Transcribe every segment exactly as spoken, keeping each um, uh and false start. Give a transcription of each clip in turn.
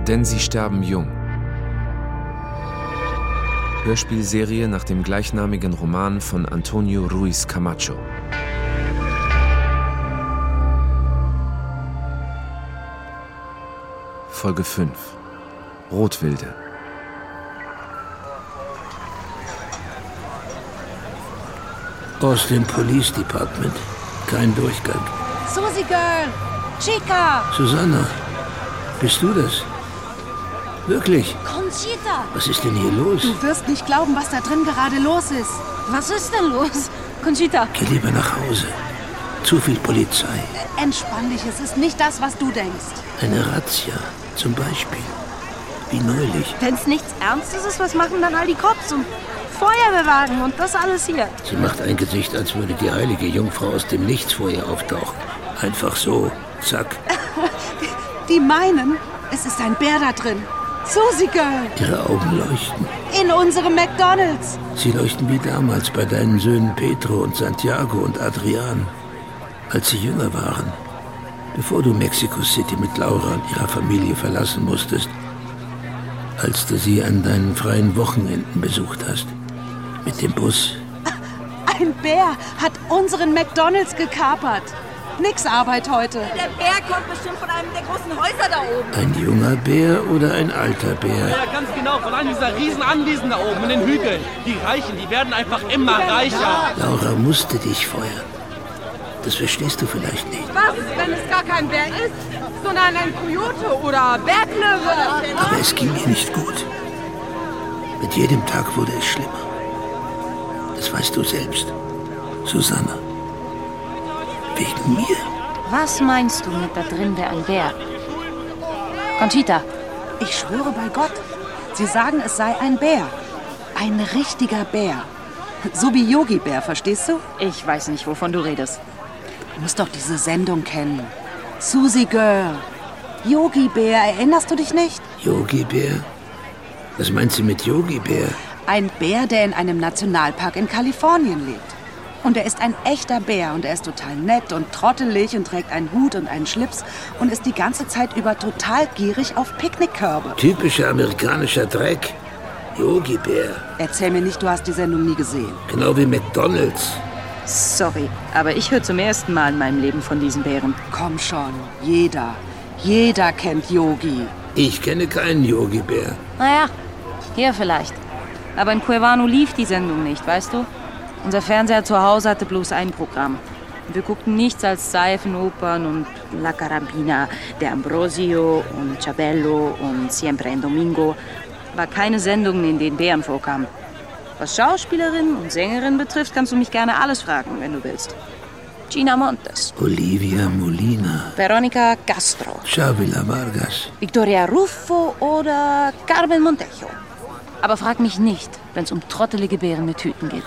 Denn sie sterben jung. Hörspielserie nach dem gleichnamigen Roman von Antonio Ruiz Camacho. Folge fünf. Rotwilde. Aus dem Police Department. Kein Durchgang. Susie Girl! Chica! Susanna, bist du das? Wirklich? Conchita! Was ist denn hier los? Du wirst nicht glauben, was da drin gerade los ist. Was ist denn los? Conchita! Geh lieber nach Hause. Zu viel Polizei. Entspann dich, es ist nicht das, was du denkst. Eine Razzia, zum Beispiel. Wie neulich. Wenn's nichts Ernstes ist, was machen dann all die Cops und Feuerwehrwagen und das alles hier? Sie macht ein Gesicht, als würde die heilige Jungfrau aus dem Nichts vor ihr auftauchen. Einfach so, zack. Die meinen, es ist ein Bär da drin. Susie Girl! Ihre Augen leuchten. In unserem McDonald's! Sie leuchten wie damals bei deinen Söhnen Pedro und Santiago und Adrian, als sie jünger waren. Bevor du Mexico City mit Laura und ihrer Familie verlassen musstest. Als du sie an deinen freien Wochenenden besucht hast. Mit dem Bus. Ein Bär hat unseren McDonald's gekapert. Nix Arbeit heute. Der Bär kommt bestimmt von einem der großen Häuser da oben. Ein junger Bär oder ein alter Bär? Ja, ganz genau. Von einem dieser riesen Anwesen da oben in den Hügeln. Die Reichen, die werden einfach immer reicher. Laura musste dich feuern. Das verstehst du vielleicht nicht. Was, wenn es gar kein Bär ist, sondern ein Kojote oder Berglöwe? Aber es ging ihr nicht gut. Mit jedem Tag wurde es schlimmer. Das weißt du selbst, Susanna. Wegen mir. Was meinst du mit da drin wäre ein Bär? Conchita. Ich schwöre bei Gott, sie sagen, es sei ein Bär. Ein richtiger Bär. So wie Yogi Bär, verstehst du? Ich weiß nicht, wovon du redest. Du musst doch diese Sendung kennen. Susie Girl. Yogi Bär, erinnerst du dich nicht? Yogi Bär? Was meinst du mit Yogi Bär? Ein Bär, der in einem Nationalpark in Kalifornien lebt. Und er ist ein echter Bär und er ist total nett und trottelig und trägt einen Hut und einen Schlips und ist die ganze Zeit über total gierig auf Picknickkörbe. Typischer amerikanischer Dreck. Yogi Bär. Erzähl mir nicht, du hast die Sendung nie gesehen. Genau wie McDonald's. Sorry, aber ich höre zum ersten Mal in meinem Leben von diesen Bären. Komm schon, jeder. Jeder kennt Yogi. Ich kenne keinen Yogi Bär. Naja, hier vielleicht. Aber in Cuevano lief die Sendung nicht, weißt du? Unser Fernseher zu Hause hatte bloß ein Programm. Wir guckten nichts als Seifenopern und La Carabina, der Ambrosio und Chabello und Siempre en Domingo. War keine Sendungen, in denen Bären vorkamen. Was Schauspielerinnen und Sängerinnen betrifft, kannst du mich gerne alles fragen, wenn du willst. Gina Montes. Olivia Molina. Veronica Castro. Chavila Vargas. Victoria Ruffo oder Carmen Montejo. Aber frag mich nicht, wenn es um trottelige Bären mit Hüten geht.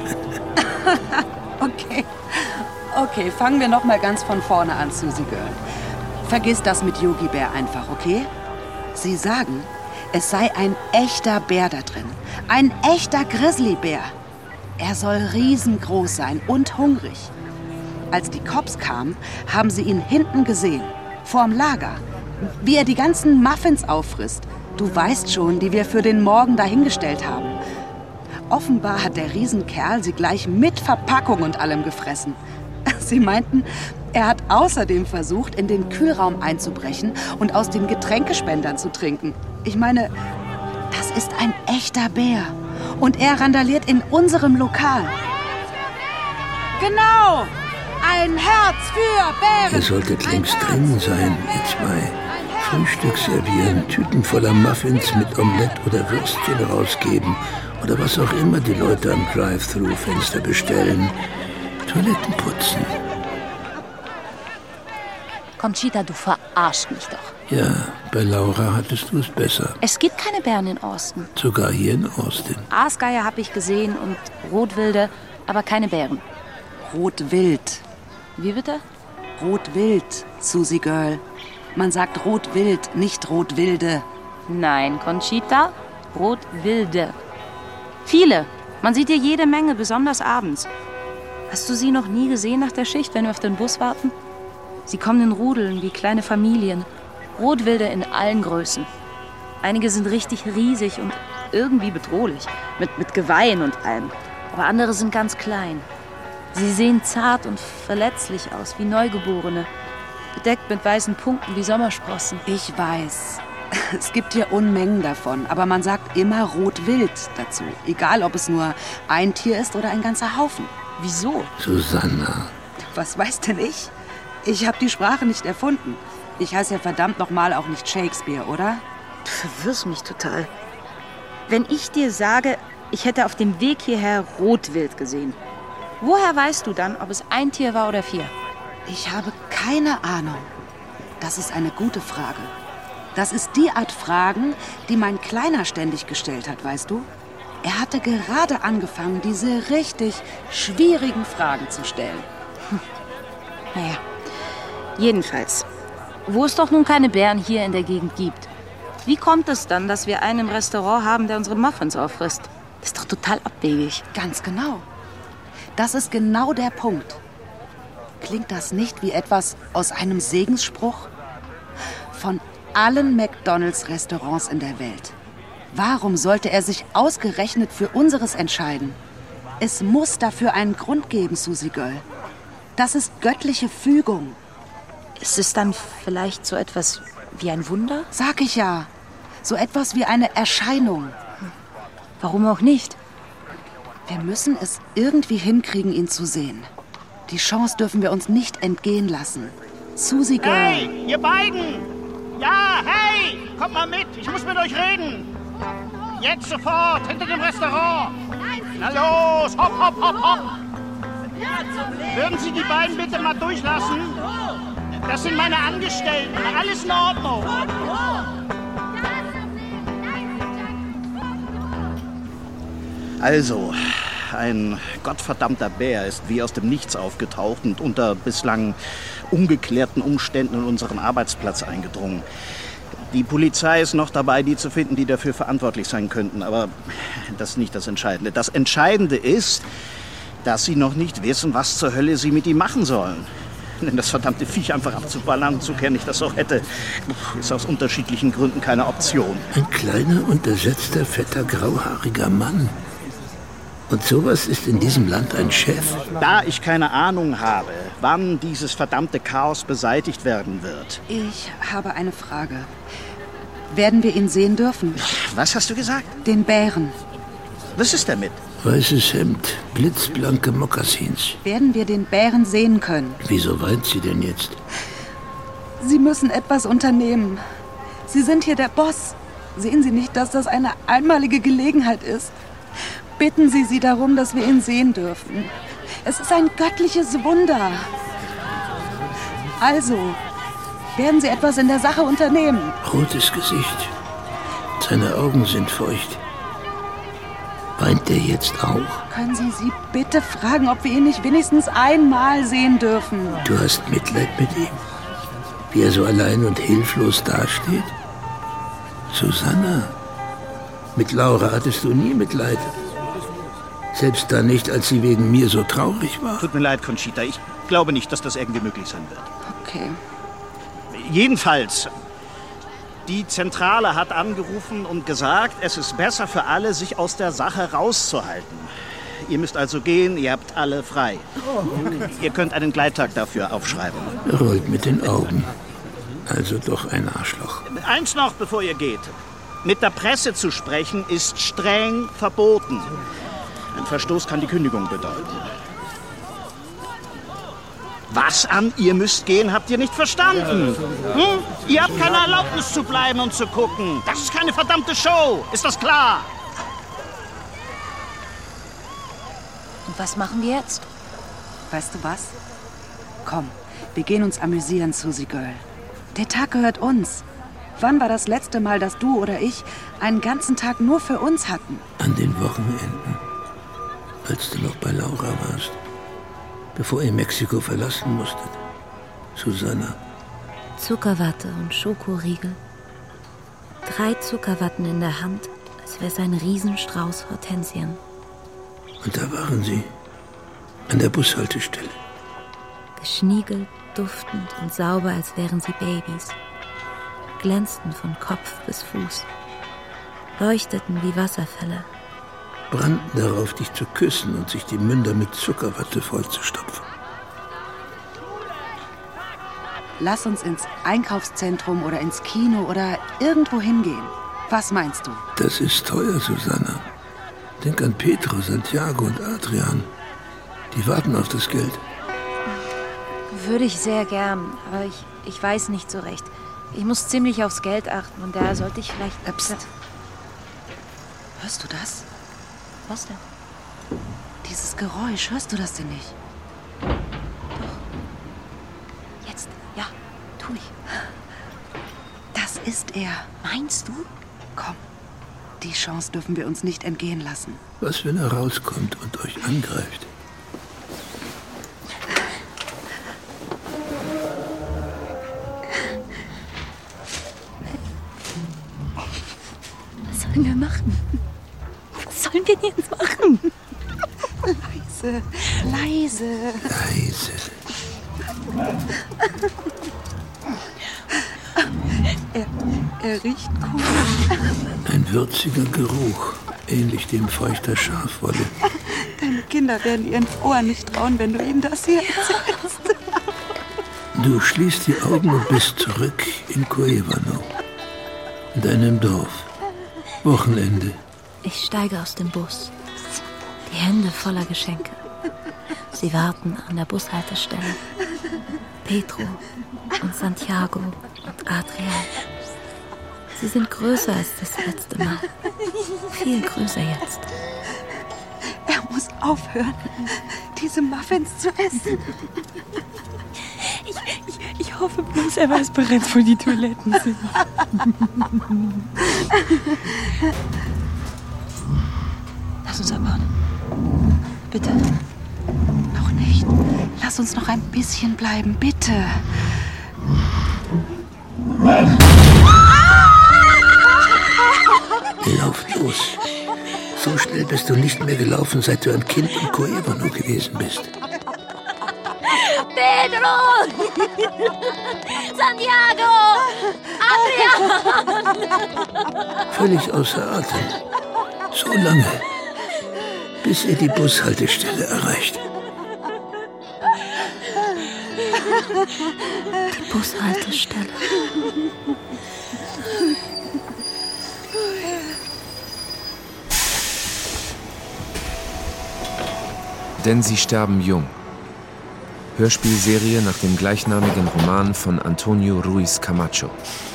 Okay. Okay, fangen wir noch mal ganz von vorne an, Susie Girl. Vergiss das mit Yogi Bär einfach, okay? Sie sagen, es sei ein echter Bär da drin. Ein echter Grizzlybär. Er soll riesengroß sein und hungrig. Als die Cops kamen, haben sie ihn hinten gesehen, vorm Lager. Wie er die ganzen Muffins auffrisst. Du weißt schon, die wir für den Morgen dahingestellt haben. Offenbar hat der Riesenkerl sie gleich mit Verpackung und allem gefressen. Sie meinten, er hat außerdem versucht, in den Kühlraum einzubrechen und aus den Getränkespendern zu trinken. Ich meine, das ist ein echter Bär. Und er randaliert in unserem Lokal. Genau! Ein Herz für Bären! Ihr solltet längst drin sein, ihr zwei. Frühstück servieren, Tüten voller Muffins mit Omelette oder Würstchen rausgeben oder was auch immer die Leute am Drive-Thru-Fenster bestellen. Toiletten putzen. Conchita, du verarschst mich doch. Ja, bei Laura hattest du es besser. Es gibt keine Bären in Austin. Sogar hier in Austin. Aasgeier habe ich gesehen und Rotwilde, aber keine Bären. Rotwild. Wie bitte? Rotwild, Susie Girl. Man sagt Rotwild, nicht Rotwilde. Nein, Conchita, Rotwilde. Viele. Man sieht hier jede Menge, besonders abends. Hast du sie noch nie gesehen nach der Schicht, wenn wir auf den Bus warten? Sie kommen in Rudeln wie kleine Familien. Rotwilde in allen Größen. Einige sind richtig riesig und irgendwie bedrohlich, mit, mit Geweihen und allem. Aber andere sind ganz klein. Sie sehen zart und verletzlich aus, wie Neugeborene, bedeckt mit weißen Punkten wie Sommersprossen. Ich weiß. Es gibt hier Unmengen davon, aber man sagt immer Rotwild dazu. Egal, ob es nur ein Tier ist oder ein ganzer Haufen. Wieso? Susanna. Was weiß denn ich? Ich habe die Sprache nicht erfunden. Ich heiße ja verdammt nochmal auch nicht Shakespeare, oder? Du verwirrst mich total. Wenn ich dir sage, ich hätte auf dem Weg hierher Rotwild gesehen, woher weißt du dann, ob es ein Tier war oder vier? Ich habe keine Ahnung. Das ist eine gute Frage. Das ist die Art Fragen, die mein Kleiner ständig gestellt hat, weißt du? Er hatte gerade angefangen, diese richtig schwierigen Fragen zu stellen. Hm. Naja, jedenfalls. Wo es doch nun keine Bären hier in der Gegend gibt. Wie kommt es dann, dass wir einen im Restaurant haben, der unsere Muffins auffrisst? Das ist doch total abwegig. Ganz genau. Das ist genau der Punkt. Klingt das nicht wie etwas aus einem Segensspruch? Von allen McDonald's-Restaurants in der Welt. Warum sollte er sich ausgerechnet für unseres entscheiden? Es muss dafür einen Grund geben, Susie Girl. Das ist göttliche Fügung. Ist es dann vielleicht so etwas wie ein Wunder? Sag ich ja. So etwas wie eine Erscheinung. Warum auch nicht? Wir müssen es irgendwie hinkriegen, ihn zu sehen. Die Chance dürfen wir uns nicht entgehen lassen. Susie Girl. Hey, ihr beiden! Ja, hey! Kommt mal mit, ich muss mit euch reden. Jetzt sofort, hinter dem Restaurant. Na los, hopp, hopp, hopp, hopp. Würden Sie die beiden bitte mal durchlassen? Das sind meine Angestellten. Alles in Ordnung. Also, ein gottverdammter Bär ist wie aus dem Nichts aufgetaucht und unter bislang ungeklärten Umständen in unseren Arbeitsplatz eingedrungen. Die Polizei ist noch dabei, die zu finden, die dafür verantwortlich sein könnten. Aber das ist nicht das Entscheidende. Das Entscheidende ist, dass sie noch nicht wissen, was zur Hölle sie mit ihm machen sollen. Denn das verdammte Viech einfach abzuballern, so gern ich das auch hätte, ist aus unterschiedlichen Gründen keine Option. Ein kleiner, untersetzter, fetter, grauhaariger Mann. Und sowas ist in diesem Land ein Chef? Da ich keine Ahnung habe, wann dieses verdammte Chaos beseitigt werden wird. Ich habe eine Frage. Werden wir ihn sehen dürfen? Was hast du gesagt? Den Bären. Was ist damit? Weißes Hemd, blitzblanke Mokassins. Werden wir den Bären sehen können? Wieso weint sie denn jetzt? Sie müssen etwas unternehmen. Sie sind hier der Boss. Sehen Sie nicht, dass das eine einmalige Gelegenheit ist? Bitten Sie sie darum, dass wir ihn sehen dürfen. Es ist ein göttliches Wunder. Also, werden Sie etwas in der Sache unternehmen? Rotes Gesicht. Seine Augen sind feucht. Weint er jetzt auch? Können Sie sie bitte fragen, ob wir ihn nicht wenigstens einmal sehen dürfen? Du hast Mitleid mit ihm? Wie er so allein und hilflos dasteht? Susanna, mit Laura hattest du nie Mitleid. Selbst dann nicht, als sie wegen mir so traurig war. Tut mir leid, Conchita. Ich glaube nicht, dass das irgendwie möglich sein wird. Okay. Jedenfalls, die Zentrale hat angerufen und gesagt, es ist besser für alle, sich aus der Sache rauszuhalten. Ihr müsst also gehen, ihr habt alle frei. Ihr könnt einen Gleittag dafür aufschreiben. Er rollt mit den Augen. Also doch ein Arschloch. Eins noch, bevor ihr geht. Mit der Presse zu sprechen ist streng verboten. Ein Verstoß kann die Kündigung bedeuten. Was an, ihr müsst gehen, habt ihr nicht verstanden? Hm? Ihr habt keine Erlaubnis zu bleiben und zu gucken. Das ist keine verdammte Show. Ist das klar? Und was machen wir jetzt? Weißt du was? Komm, wir gehen uns amüsieren, Susie Girl. Der Tag gehört uns. Wann war das letzte Mal, dass du oder ich einen ganzen Tag nur für uns hatten? An den Wochenenden, als du noch bei Laura warst, bevor ihr Mexiko verlassen musstet. Susanna. Zuckerwatte und Schokoriegel. Drei Zuckerwatten in der Hand, als wäre es ein Riesenstrauß Hortensien. Und da waren sie, an der Bushaltestelle. Geschniegelt, duftend und sauber, als wären sie Babys. Glänzten von Kopf bis Fuß. leuchteten wie Wasserfälle. Brannten darauf, dich zu küssen und sich die Münder mit Zuckerwatte vollzustopfen. Lass uns ins Einkaufszentrum oder ins Kino oder irgendwo hingehen. Was meinst du? Das ist teuer, Susanna. Denk an Petro, Santiago und Adrian. Die warten auf das Geld. Würde ich sehr gern, aber ich, ich weiß nicht so recht. Ich muss ziemlich aufs Geld achten und daher sollte ich vielleicht... Äh, Psst. Hörst du das? Was denn? Dieses Geräusch, hörst du das denn nicht? Jetzt, ja, tu ich. Das ist er. Meinst du? Komm, die Chance dürfen wir uns nicht entgehen lassen. Was, wenn er rauskommt und euch angreift? Was sollen wir machen? Was sollen wir denn jetzt machen? Leise, leise. Leise. Er, er riecht komisch. Ein würziger Geruch, ähnlich dem feuchter Schafwolle. Deine Kinder werden ihren Ohren nicht trauen, wenn du ihnen das hier erzählst. Du schließt die Augen und bist zurück in Cuevano, in deinem Dorf. Wochenende. Ich steige aus dem Bus, die Hände voller Geschenke. Sie warten an der Bushaltestelle. Petro und Santiago und Adrian. Sie sind größer als das letzte Mal. Viel größer jetzt. Er muss aufhören, diese Muffins zu essen. Ich, ich, ich hoffe bloß, er weiß bereits, wo die Toiletten sind. Lass uns abhauen. Bitte. Noch nicht. Lass uns noch ein bisschen bleiben, bitte. Lauf los. So schnell bist du nicht mehr gelaufen, seit du ein Kind in Cuevano gewesen bist. Pedro! Santiago! Adrian! Völlig außer Atem. So lange, bis ihr die Bushaltestelle erreicht. Die Bushaltestelle. Denn sie sterben jung. Hörspielserie nach dem gleichnamigen Roman von Antonio Ruiz Camacho.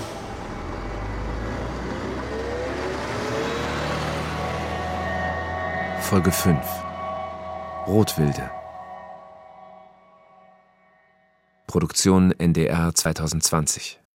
Folge fünf. Rotwilde. Produktion N D R zwanzig zwanzig.